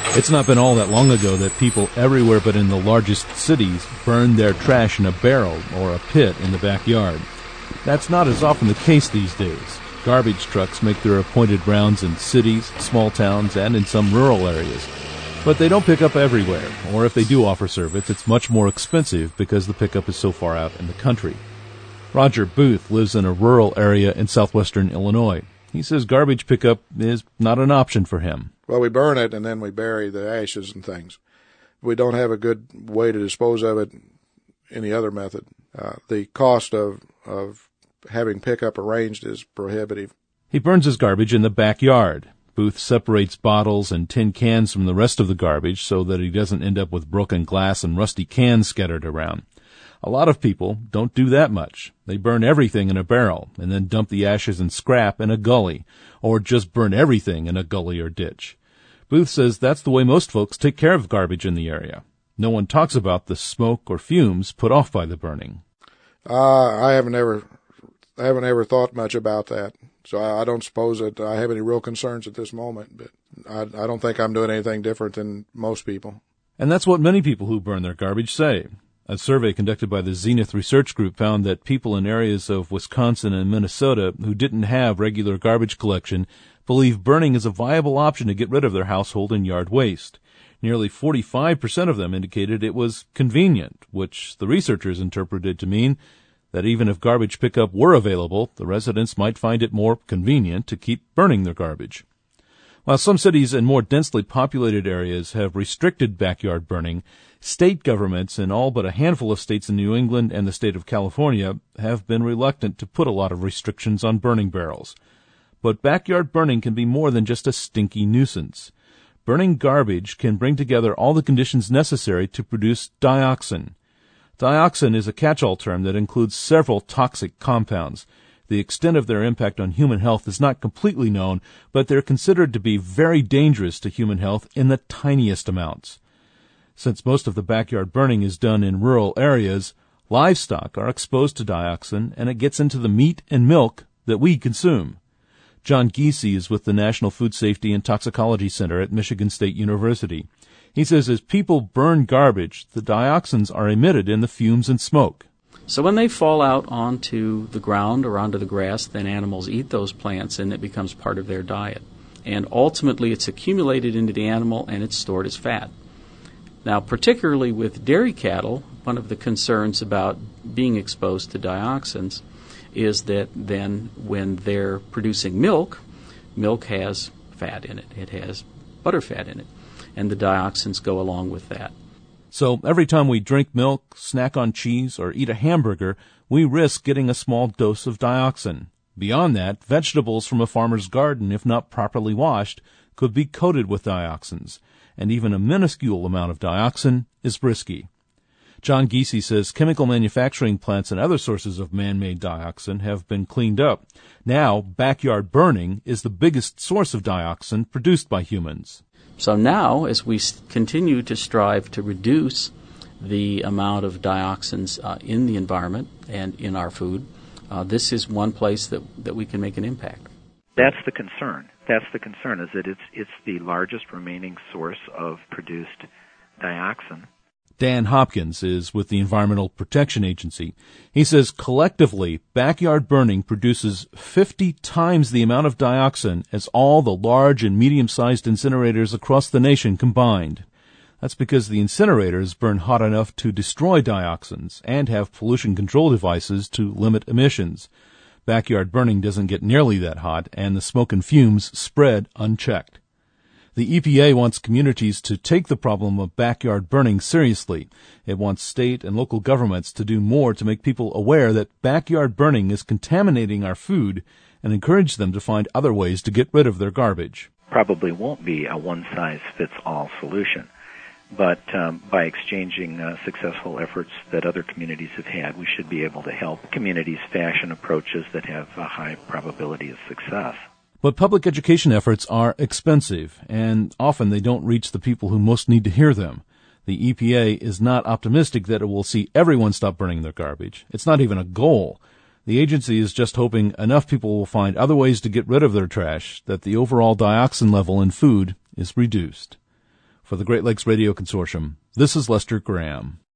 It's not been all that long ago that people everywhere but in the largest cities burned their trash in a barrel or a pit in the backyard. That's not as often the case these days. Garbage trucks make their appointed rounds in cities, small towns, and in some rural areas. But they don't pick up everywhere, or if they do offer service, it's much more expensive because the pickup is so far out in the country. Roger Booth lives in a rural area in southwestern Illinois. He says garbage pickup is not an option for him. Well, we burn it and then we bury the ashes and things. We don't have a good way to dispose of it any other method. The cost of having pickup arranged is prohibitive. He burns his garbage in the backyard. Booth separates bottles and tin cans from the rest of the garbage so that he doesn't end up with broken glass and rusty cans scattered around. A lot of people don't do that much. They burn everything in a barrel and then dump the ashes and scrap in a gully, or just burn everything in a gully or ditch. Booth says that's the way most folks take care of garbage in the area. No one talks about the smoke or fumes put off by the burning. I haven't ever thought much about that, so I don't suppose that I have any real concerns at this moment, but I don't think I'm doing anything different than most people. And that's what many people who burn their garbage say. A survey conducted by the Zenith Research Group found that people in areas of Wisconsin and Minnesota who didn't have regular garbage collection believe burning is a viable option to get rid of their household and yard waste. Nearly 45% of them indicated it was convenient, which the researchers interpreted to mean that even if garbage pickup were available, the residents might find it more convenient to keep burning their garbage. While some cities and more densely populated areas have restricted backyard burning, state governments in all but a handful of states in New England and the state of California have been reluctant to put a lot of restrictions on burning barrels. But backyard burning can be more than just a stinky nuisance. Burning garbage can bring together all the conditions necessary to produce dioxin. Dioxin is a catch-all term that includes several toxic compounds. The extent of their impact on human health is not completely known, but they're considered to be very dangerous to human health in the tiniest amounts. Since most of the backyard burning is done in rural areas, livestock are exposed to dioxin, and it gets into the meat and milk that we consume. John Giese is with the National Food Safety and Toxicology Center at Michigan State University. He says as people burn garbage, the dioxins are emitted in the fumes and smoke. So when they fall out onto the ground or onto the grass, then animals eat those plants and it becomes part of their diet. And ultimately it's accumulated into the animal and it's stored as fat. Now, particularly with dairy cattle, one of the concerns about being exposed to dioxins is that then when they're producing milk, milk has fat in it. It has butterfat in it. And the dioxins go along with that. So every time we drink milk, snack on cheese, or eat a hamburger, we risk getting a small dose of dioxin. Beyond that, vegetables from a farmer's garden, if not properly washed, could be coated with dioxins, and even a minuscule amount of dioxin is risky. John Giese says chemical manufacturing plants and other sources of man-made dioxin have been cleaned up. Now, backyard burning is the biggest source of dioxin produced by humans. So now, as we continue to strive to reduce the amount of dioxins in the environment and in our food, this is one place that we can make an impact. That's the concern. That's the concern, is that it's the largest remaining source of produced dioxin. Dan Hopkins is with the Environmental Protection Agency. He says collectively, backyard burning produces 50 times the amount of dioxin as all the large and medium-sized incinerators across the nation combined. That's because the incinerators burn hot enough to destroy dioxins and have pollution control devices to limit emissions. Backyard burning doesn't get nearly that hot, and the smoke and fumes spread unchecked. The EPA wants communities to take the problem of backyard burning seriously. It wants state and local governments to do more to make people aware that backyard burning is contaminating our food and encourage them to find other ways to get rid of their garbage. Probably won't be a one-size-fits-all solution, but by exchanging successful efforts that other communities have had, we should be able to help communities fashion approaches that have a high probability of success. But public education efforts are expensive, and often they don't reach the people who most need to hear them. The EPA is not optimistic that it will see everyone stop burning their garbage. It's not even a goal. The agency is just hoping enough people will find other ways to get rid of their trash that the overall dioxin level in food is reduced. For the Great Lakes Radio Consortium, this is Lester Graham.